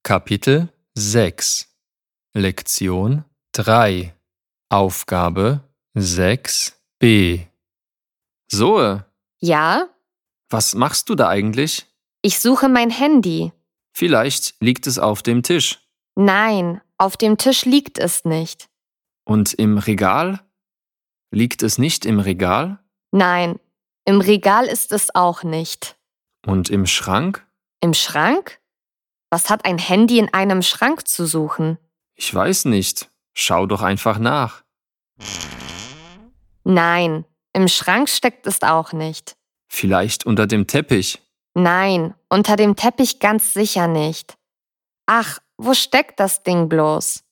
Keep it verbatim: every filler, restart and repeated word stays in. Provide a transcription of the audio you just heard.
Kapitel sechs Lektion drei Aufgabe sechs b Zoe, Ja, was machst du da eigentlich? ich suche mein Handy. Vielleicht liegt es auf dem Tisch. Nein, auf dem Tisch liegt es nicht. Und im Regal? Liegt es nicht im Regal? Nein, im Regal ist es auch nicht. Und im Schrank? Im Schrank? Was hat ein Handy in einem Schrank zu suchen? Ich weiß nicht. Schau doch einfach nach. Nein, im Schrank steckt es auch nicht. Vielleicht unter dem Teppich. Nein, unter dem Teppich ganz sicher nicht. Ach, wo steckt das Ding bloß?